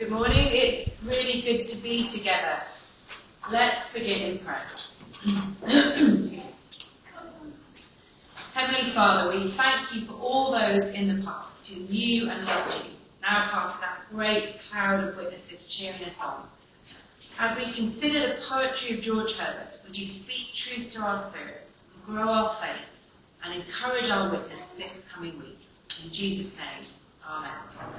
Good morning. It's really good to be together. Let's begin in prayer. Heavenly Father, we thank you for all those in the past who knew and loved you, now part of that great cloud of witnesses cheering us on. As we consider the poetry of George Herbert, would you speak truth to our spirits, grow our faith, and encourage our witness this coming week. In Jesus' name, amen.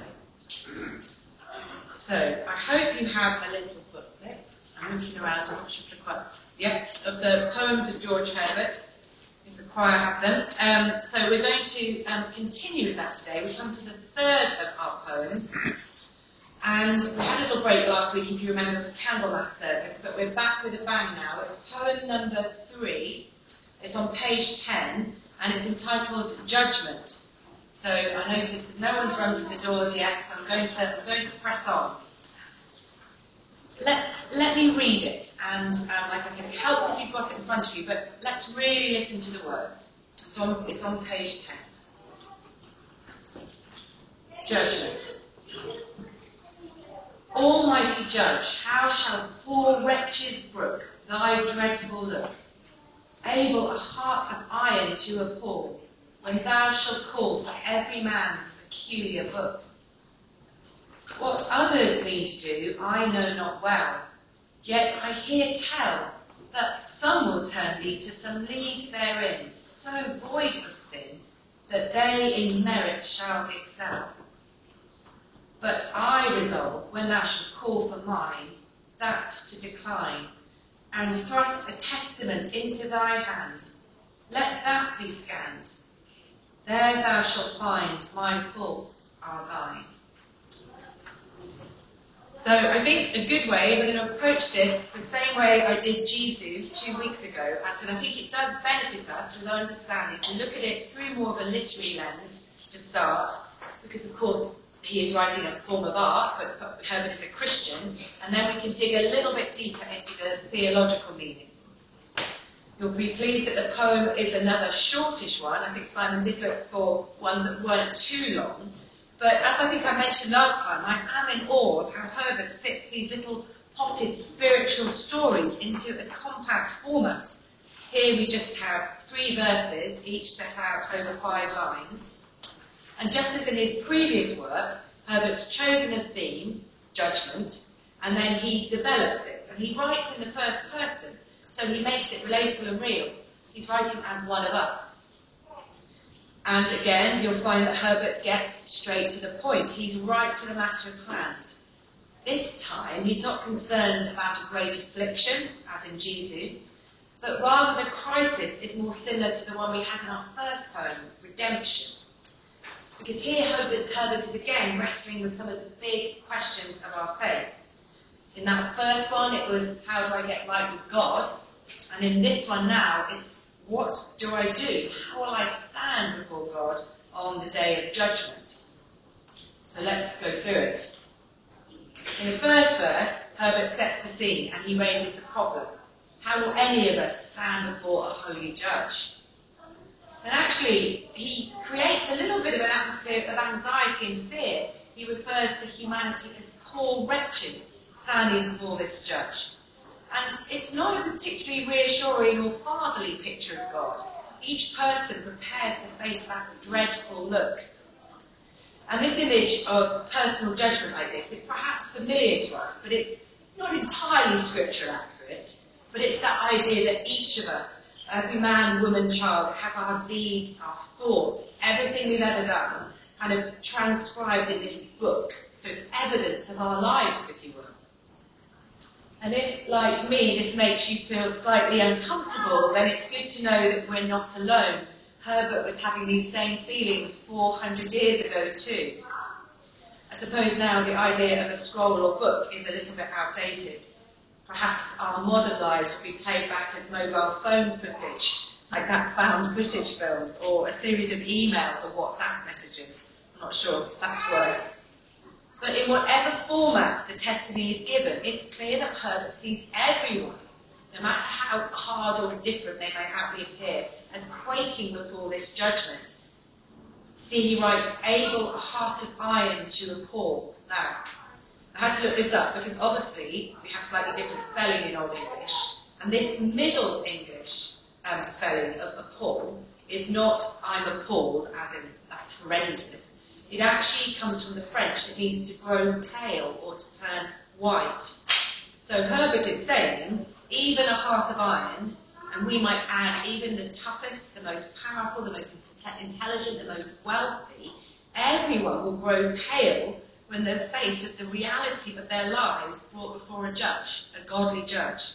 So, I hope you have a little booklet. I'm looking around, I'm not sure of the poems of George Herbert, if the choir have them. So we're going to continue with that today. We come to the third of our poems. And we had a little break last week, if you remember, for Candlemas service, but we're back with a bang now. It's poem number 3. It's on page 10, and it's entitled Judgment. So I noticed that no one's run for the doors yet, so I'm going to press on. Let me read it, and like I said, it helps if you've got it in front of you, but let's really listen to the words. It's on page 10. Judgment. Almighty Judge, how shall poor wretches brook thy dreadful look, able a heart of iron to appall, when thou shalt call for every man's peculiar book? What others mean to do, I know not well, yet I hear tell that some will turn thee to some leagues therein, so void of sin, that they in merit shall excel. But I resolve, when thou shalt call for mine, that to decline, and thrust a testament into thy hand, let that be scanned. There thou shalt find my faults are thine. So I think a good way is I'm going to approach this the same way I did Jesus 2 weeks ago. I said I think it does benefit us with our understanding to look at it through more of a literary lens to start, because of course he is writing a form of art, but Herbert is a Christian, and then we can dig a little bit deeper into the theological meaning. You'll be pleased that the poem is another shortish one. I think Simon did look for ones that weren't too long. But as I think I mentioned last time, I am in awe of how Herbert fits these little potted spiritual stories into a compact format. Here we just have 3 verses, each set out over 5 lines. And just as in his previous work, Herbert's chosen a theme, judgment, and then he develops it. And he writes in the first person, so he makes it relatable and real. He's writing as one of us. And again, you'll find that Herbert gets straight to the point. He's right to the matter at hand. This time, he's not concerned about a great affliction, as in Jesus, but rather the crisis is more similar to the one we had in our first poem, redemption. Because here Herbert is again wrestling with some of the big questions of our faith. In that first one, it was, how do I get right with God? And in this one now, it's, what do I do? How will I stand before God on the day of judgment? So let's go through it. In the first verse, Herbert sets the scene and he raises the problem. How will any of us stand before a holy judge? And actually, he creates a little bit of an atmosphere of anxiety and fear. He refers to humanity as poor wretches standing before this judge. And it's not a particularly reassuring or fatherly picture of God. Each person prepares to face that dreadful look. And this image of personal judgment like this is perhaps familiar to us, but it's not entirely scripture accurate. But it's that idea that each of us, every man, woman, child, has our deeds, our thoughts, everything we've ever done, kind of transcribed in this book. So it's evidence of our lives, if you will. And if, like me, this makes you feel slightly uncomfortable, then it's good to know that we're not alone. Herbert was having these same feelings 400 years ago too. I suppose now the idea of a scroll or book is a little bit outdated. Perhaps our modern lives will be played back as mobile phone footage, like that found footage films, or a series of emails or WhatsApp messages. I'm not sure if that's worse. But in whatever format the testimony is given, it's clear that Herbert sees everyone, no matter how hard or different they may outwardly appear, as quaking before this judgment. See, he writes, able a heart of iron to appall. Now, I had to look this up because obviously we have slightly different spelling in Old English. And this Middle English spelling of appall is not I'm appalled, as in that's horrendous. It actually comes from the French. It means to grow pale or to turn white. So Herbert is saying, even a heart of iron, and we might add even the toughest, the most powerful, the most intelligent, the most wealthy, everyone will grow pale when they're faced with the reality of their lives brought before a judge, a godly judge.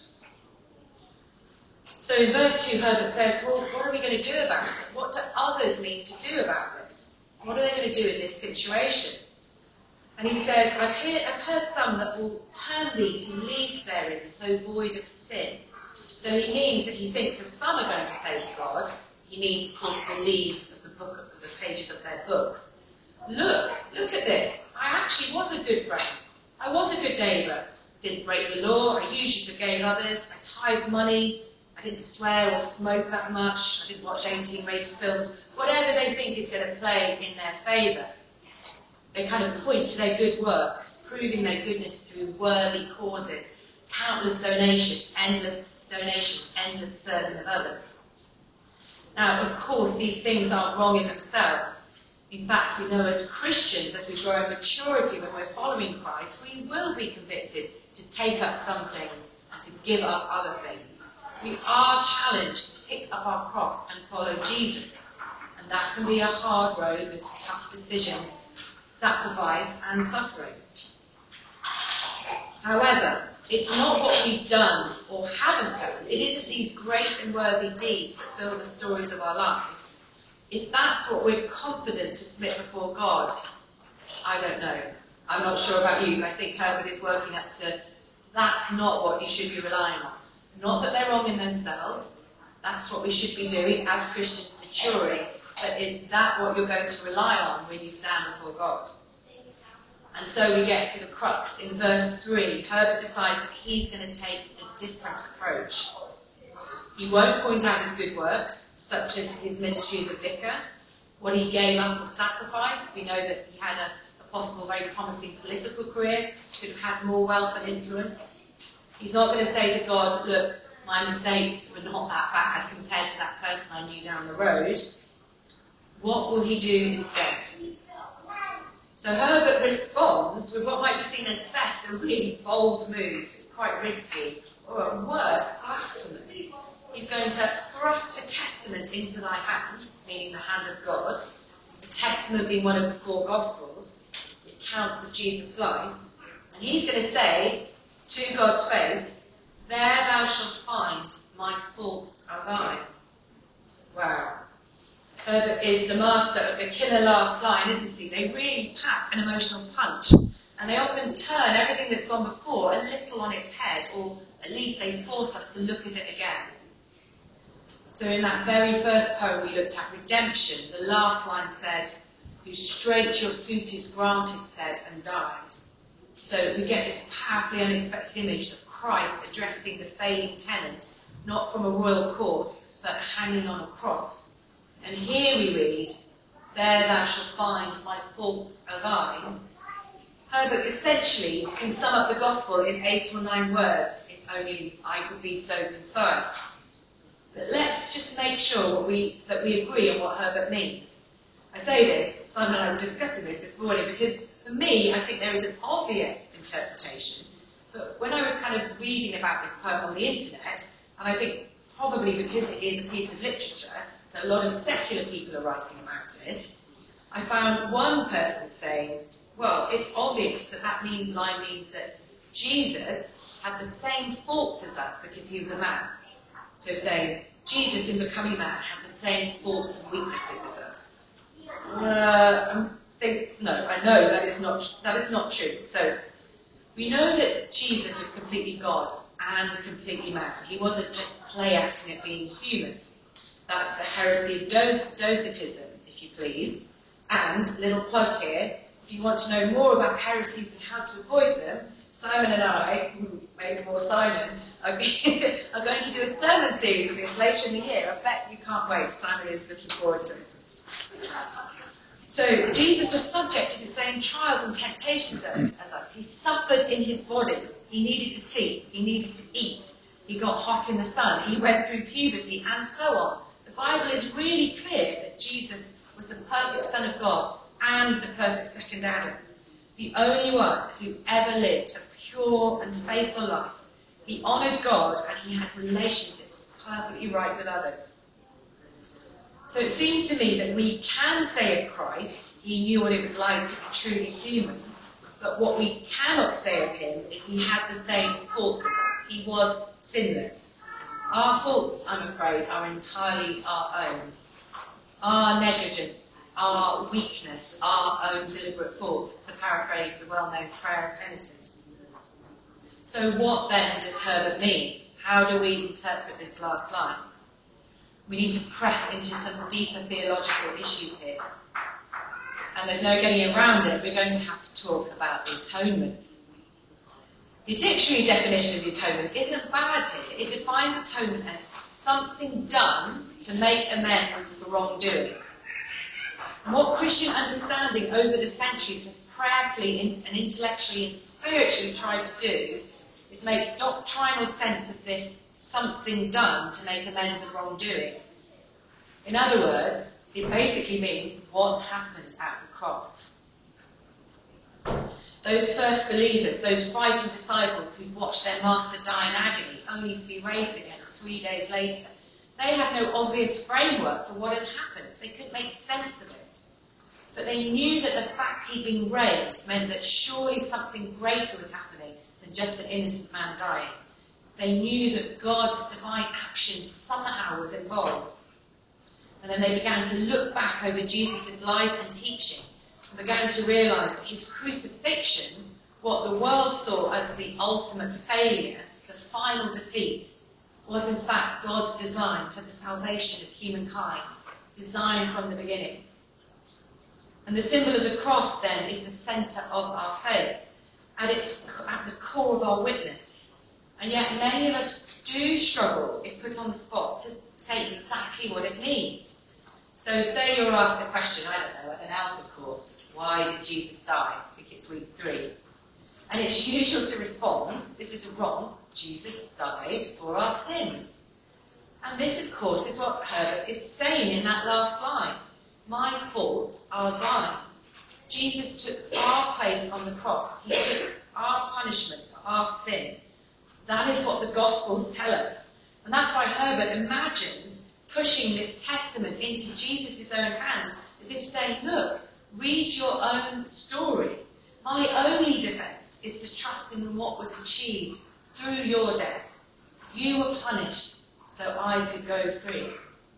So in verse 2, Herbert says, well, what are we going to do about it? What do others need to do about this? What are they going to do in this situation? And he says, I've heard some that will turn thee to leaves therein, so void of sin. So he means that he thinks that some are going to say to God, he means, of course, the leaves of the book, of the pages of their books, look at this. I actually was a good friend. I was a good neighbour. Didn't break the law. I usually forgave others. I tithed money. I didn't swear or smoke that much. I didn't watch 18-rated films. Whatever they think is going to play in their favour. They kind of point to their good works, proving their goodness through worthy causes, countless donations, endless serving of others. Now, of course, these things aren't wrong in themselves. In fact, we know as Christians, as we grow in maturity when we're following Christ, we will be convicted to take up some things and to give up other things. We are challenged to pick up our cross and follow Jesus. And that can be a hard road with tough decisions, sacrifice and suffering. However, it's not what we've done or haven't done. It isn't these great and worthy deeds that fill the stories of our lives. If that's what we're confident to submit before God, I don't know. I'm not sure about you, but I think Herbert is working up to that's not what you should be relying on. Not that they're wrong in themselves. That's what we should be doing as Christians maturing. But is that what you're going to rely on when you stand before God? And so we get to the crux. In verse 3, Herbert decides that he's going to take a different approach. He won't point out his good works, such as his ministry as a vicar, what he gave up or sacrificed. We know that he had a possible very promising political career, could have had more wealth and influence. He's not going to say to God, look, my mistakes were not that bad compared to that person I knew down the road. What will he do instead? So Herbert responds with what might be seen as best a really bold move. It's quite risky, or at worst, blasphemous. He's going to thrust a testament into thy hand, meaning the hand of God. The testament being one of the 4 Gospels, the accounts of Jesus' life. And he's going to say to God's face, there thou shalt find my faults are thine. Wow. Herbert is the master of the killer last line, isn't he? They really pack an emotional punch. And they often turn everything that's gone before a little on its head, or at least they force us to look at it again. So in that very first poem we looked at, Redemption, the last line said, whose straight your suit is granted, said, and died. So we get this powerfully unexpected image of Christ addressing the failing tenant, not from a royal court, but hanging on a cross. And here we read, there thou shalt find my faults are thine. Herbert essentially can sum up the gospel in 8 or 9 words, if only I could be so concise. But let's just make sure that we agree on what Herbert means. I say this, Simon and I were discussing this morning, because for me, I think there is an obvious interpretation. But when I was kind of reading about this poem on the internet, and I think probably because it is a piece of literature, so a lot of secular people are writing about it, I found one person saying, well, it's obvious that line means that Jesus had the same faults as us because he was a man. So saying, Jesus in becoming man had the same faults and weaknesses as us. I know that is not true. So we know that Jesus was completely God and completely man. He wasn't just play acting at being human. That's the heresy of Docetism, if you please. And, little plug here, if you want to know more about heresies and how to avoid them, Simon and I, maybe more Simon, are going to do a sermon series of this later in the year. I bet you can't wait. Simon is looking forward to it. So Jesus was subject to the same trials and temptations as us. He suffered in his body. He needed to sleep. He needed to eat. He got hot in the sun. He went through puberty and so on. The Bible is really clear that Jesus was the perfect Son of God and the perfect second Adam. The only one who ever lived a pure and faithful life. He honoured God and he had relationships perfectly right with others. So it seems to me that we can say of Christ, he knew what it was like to be truly human, but what we cannot say of him is he had the same faults as us. He was sinless. Our faults, I'm afraid, are entirely our own. Our negligence, our weakness, our own deliberate faults, to paraphrase the well-known prayer of penitence. So what then does Herbert mean? How do we interpret this last line? We need to press into some deeper theological issues here. And there's no getting around it. We're going to have to talk about the atonement. The dictionary definition of the atonement isn't bad here. It defines atonement as something done to make amends for wrongdoing. And what Christian understanding over the centuries has prayerfully and intellectually and spiritually tried to do is make doctrinal sense of this something done to make amends of wrongdoing. In other words, it basically means what happened at the cross. Those first believers, those frightened disciples who watched their master die in agony only to be raised again 3 days later, they had no obvious framework for what had happened. They couldn't make sense of it. But they knew that the fact he'd been raised meant that surely something greater was happening than just an innocent man dying. They knew that God's divine action somehow was involved. And then they began to look back over Jesus' life and teaching and began to realise that his crucifixion, what the world saw as the ultimate failure, the final defeat, was in fact God's design for the salvation of humankind, designed from the beginning. And the symbol of the cross then is the centre of our faith, and it's at the core of our witness. And yet many of us do struggle, if put on the spot, to say exactly what it means. So say you're asked a question, I don't know, at an Alpha course, why did Jesus die? I think it's week 3. And it's usual to respond, this isn't wrong, Jesus died for our sins. And this, of course, is what Herbert is saying in that last line. My faults are thine. Jesus took our place on the cross. He took our punishment for our sin. That is what the Gospels tell us. And that's why Herbert imagines pushing this testament into Jesus' own hand, as if saying, look, read your own story. My only defence is to trust in what was achieved through your death. You were punished, so I could go free.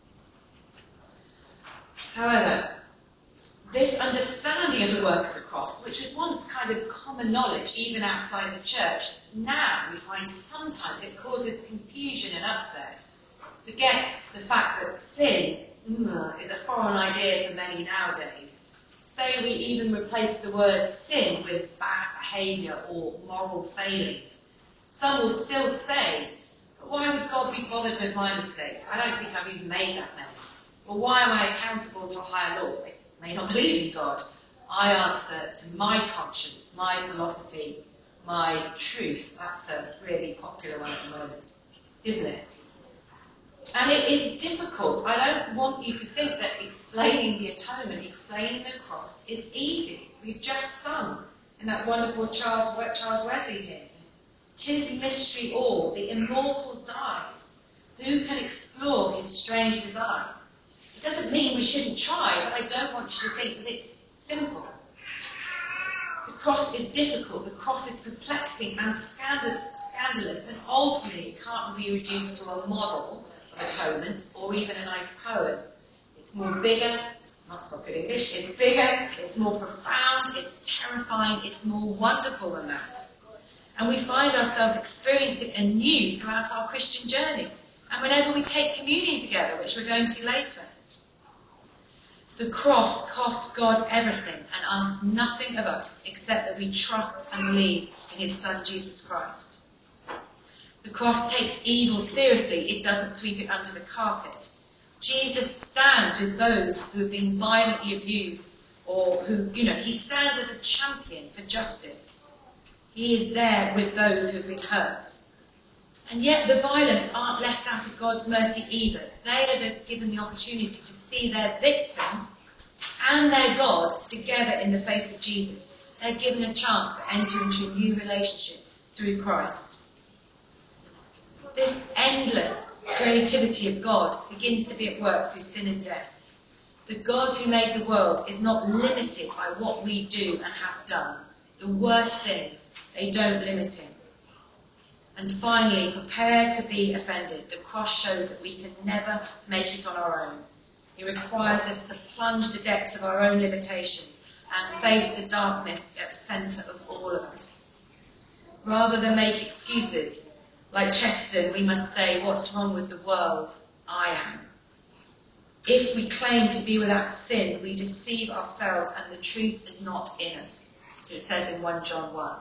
However, this understanding of the work of the cross, which was once kind of common knowledge even outside the church, now we find sometimes it causes confusion and upset. Forget the fact that sin is a foreign idea for many nowadays. Say we even replace the word sin with bad behaviour or moral failings. Some will still say, but why would God be bothered with my mistakes? I don't think I've even made that many. Well, why am I accountable to a higher law? They may not believe in God. I answer to my conscience, my philosophy, my truth. That's a really popular one at the moment, isn't it? And it is difficult. I don't want you to think that explaining the atonement, explaining the cross is easy. We've just sung in that wonderful Charles Wesley hymn. 'Tis mystery all, the immortal dies. Who can explore his strange design? It doesn't mean we shouldn't try, but I don't want you to think that it's simple. The cross is difficult, the cross is perplexing and scandalous, and ultimately it can't be reduced to a model of atonement or even a nice poem. It's more bigger, that's not good English, it's bigger, it's more profound, it's terrifying, it's more wonderful than that. And we find ourselves experiencing it anew throughout our Christian journey, and whenever we take communion together, which we're going to later. The cross costs God everything and asks nothing of us except that we trust and believe in his Son, Jesus Christ. The cross takes evil seriously. It doesn't sweep it under the carpet. Jesus stands with those who have been violently abused or who, he stands as a champion for justice. He is there with those who have been hurt. And yet the violent aren't left out of God's mercy either. They are given the opportunity to see their victim and their God together in the face of Jesus. They're given a chance to enter into a new relationship through Christ. This endless creativity of God begins to be at work through sin and death. The God who made the world is not limited by what we do and have done. The worst things, they don't limit him. And finally, prepare to be offended. The cross shows that we can never make it on our own. It requires us to plunge the depths of our own limitations and face the darkness at the centre of all of us. Rather than make excuses, like Chesterton, we must say, what's wrong with the world? I am. If we claim to be without sin, we deceive ourselves and the truth is not in us, as it says in 1 John 1.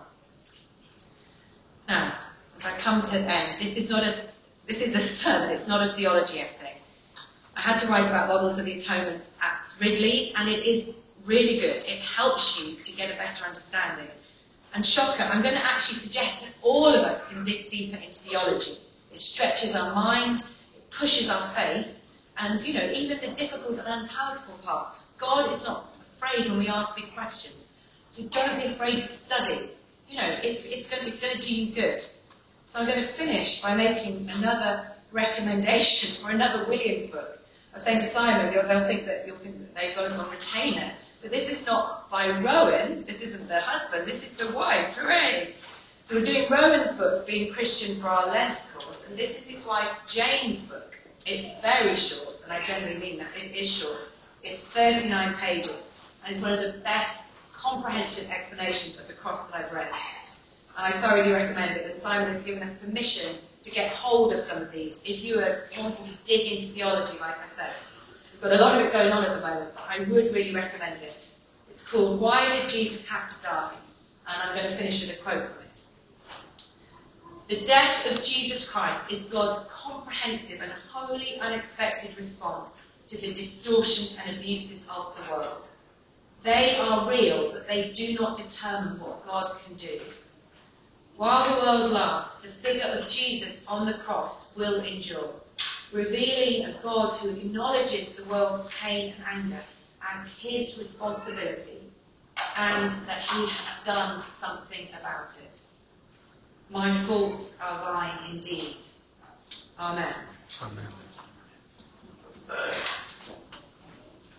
Now, as I come to an end, this is a sermon, it's not a theology essay. I had to write about models of the atonement at Ridley, and it is really good. It helps you to get a better understanding. And shocker, I'm going to actually suggest that all of us can dig deeper into theology. It stretches our mind, it pushes our faith, and, even the difficult and unpalatable parts. God is not afraid when we ask big questions. So don't be afraid to study. It's going to do you good. So I'm going to finish by making another recommendation for another Williams book. I was saying to Simon, you'll think that they've got us on retainer. But this is not by Rowan. This isn't the husband. This is the wife. Hooray! So we're doing Rowan's book, Being Christian, for our Lent course. And this is his wife Jane's book. It's very short, and I generally mean that. It is short. It's 39 pages. And it's one of the best comprehensive explanations of the cross that I've read. And I thoroughly recommend it. And Simon has given us permission to get hold of some of these. If you are wanting to dig into theology, like I said. We've got a lot of it going on at the moment, but I would really recommend it. It's called Why Did Jesus Have to Die? And I'm going to finish with a quote from it. The death of Jesus Christ is God's comprehensive and wholly unexpected response to the distortions and abuses of the world. They are real, but they do not determine what God can do. While the world lasts, the figure of Jesus on the cross will endure, revealing a God who acknowledges the world's pain and anger as his responsibility, and that he has done something about it. My faults are thine indeed. Amen. Amen.